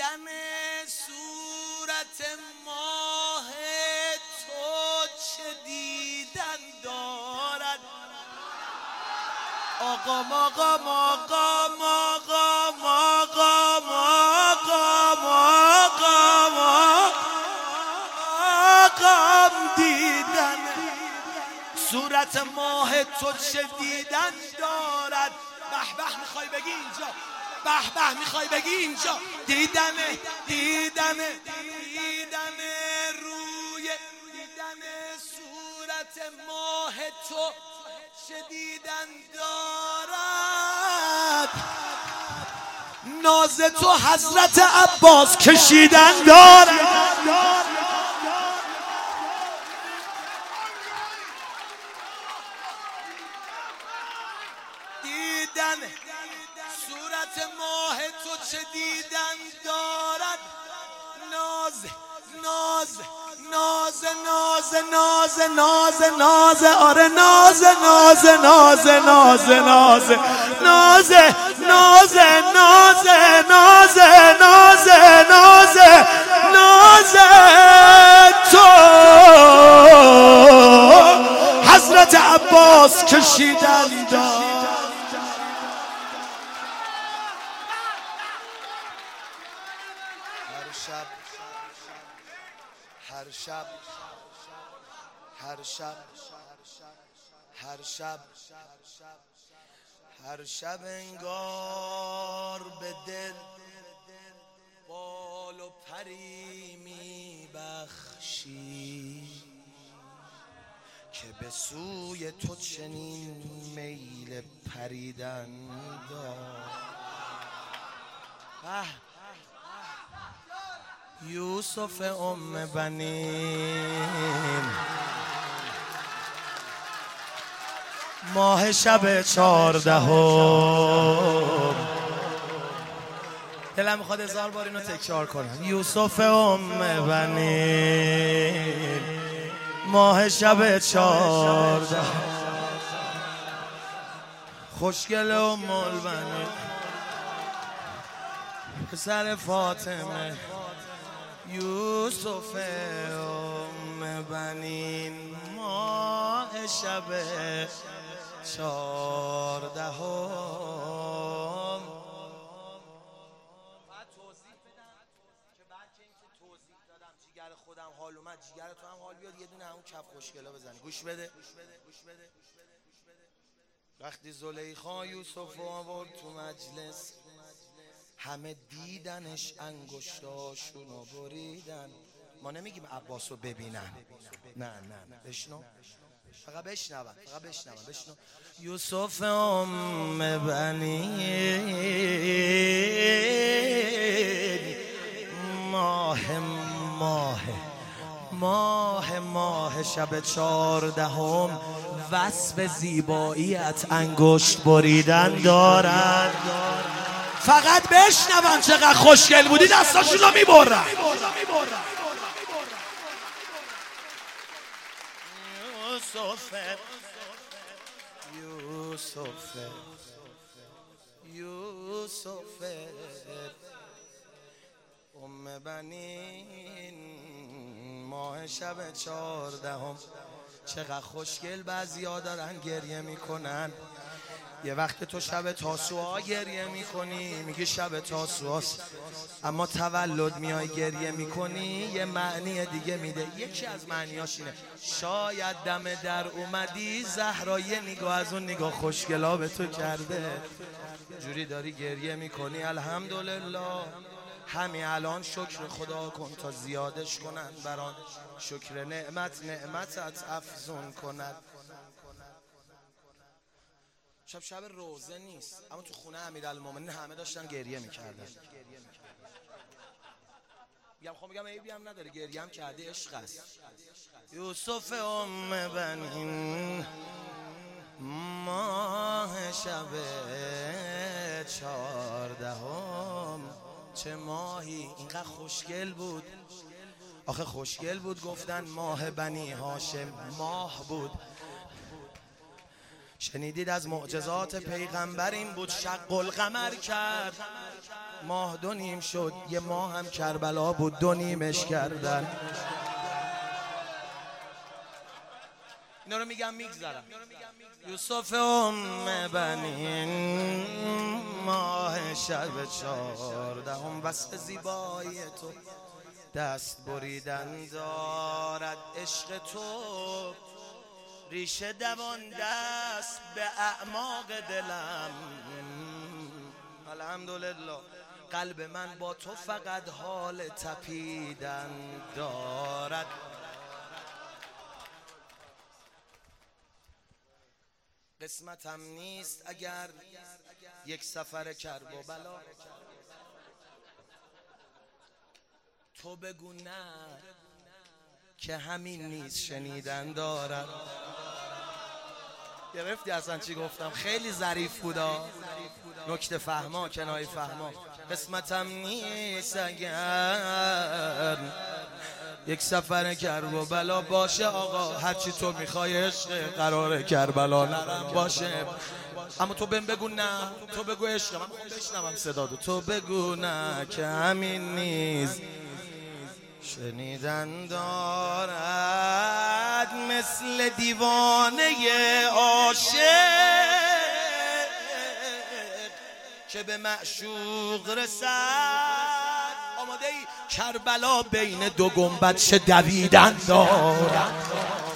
دیدن صورت ماه تو چه دیدن دارد آقا ماقا ماقا ماقا ماقا ماقا ماقا ماقا دیدن صورت ماه تو چه دیدن دارد به به میخوای بگی اینجا به به میخوای بگی اینجا دیدن روی دیدن صورت ماه تو چه دیدن دارد ناز تو حضرت عباس کشیدن دارد دیدن صورت ماه تو چه دیدن دارد ناز ناز ناز ناز ناز ناز ناز آره ناز ناز ناز ناز ناز ناز ناز ناز ناز ناز ناز ناز تو حضرت عباس کشیدن دارد هر شب انگار به دل بال و پری میبخشی که به سوی تو چنین میل پریدن دارد یوسف ام بنین ماه شب 14 دلم میخواد 1000 بار اینو تکرار کنم یوسف ام بنین ماه شب 14 خوشگل ام البنین پسر فاطمه یوسف ام بنین ماه شب 14 بعد توضیح بدم که بعد که اینکه توضیح دادم جیگر خودم حال اومد جیگر تو هم حال بیاد یه دونه همون کف خوشگلا بزنی گوش بده وقتی زلیخا یوسف آورد تو مجلس همه دیدنش انگشتاشونو بریدن ما نمیگیم عباسو ببینن نه بشنو فقط بشنو یوسف ام بنین ماه شب 14 وصف زیباییت انگشت بریدن دارد فقط بشنون چقدر خوشگل بودی دستاشون رو میبرن یوسف ام بنین ماه شب 14 چقدر خوشگل بعضیا دارن گریه میکنن یه وقت تو شب تاسوعا گریه میکنی میگی شب تاسوعاست اما تولد میای گریه میکنی یه معنی دیگه میده یکی از معنیاش اینه شاید دم در اومدی زهرا یه نگاه از اون نگاه خوشگلا به تو کرده جوری داری گریه میکنی الحمدلله همین الان شکر خدا کن تا زیادش کنن بران شکر نعمتت افزون کند شب روزه نیست اما تو خونه امیرالمومنین همه داشتن گریه میکردن میگم عیبی هم نداره گریه هم کرده عشق است یوسف ام بنین ماه شب 14 چه ماهی اینقدر خوشگل بود آخه خوشگل بود گفتن ماه بنی هاشم ماه بود شنیدید از معجزات پیغمبر این بود شق القمر کرد، ماه 2 نیم شد. یه ماه هم کربلا بود 2 نیمش کردن. اینا رو میگم میگذرم. یوسف بنین ماه شب 14 وصف زیبایی تو دست بریدن دارد. عشق تو ریشه دوان دست به اعماق دلم. الحمدلله قلب من با تو فقط حال تپیدن دارد. قسمتم نیست اگر یک سفر کرب و بلا، تو بگو نه که همین نیست شنیدن دارد. گرفتی اصلا چی گفتم؟ خیلی ظریف بودا، نکته فهما کنایه فهما. قسمتم نیست اگر یک سفر کرب و بلا باشه آقا، هرچی تو میخوای عشق قراره کربلا نرم باشه. اما تو بگو نه، تو بگو عشق، من میخوام بشنوم صداتو. تو بگو نه که همین نیست شنیدن دارد. مثل دیوانه عاشق که به معشوق رسد، آماده ای کربلا بین 2 گنبد چه دویدن دارد.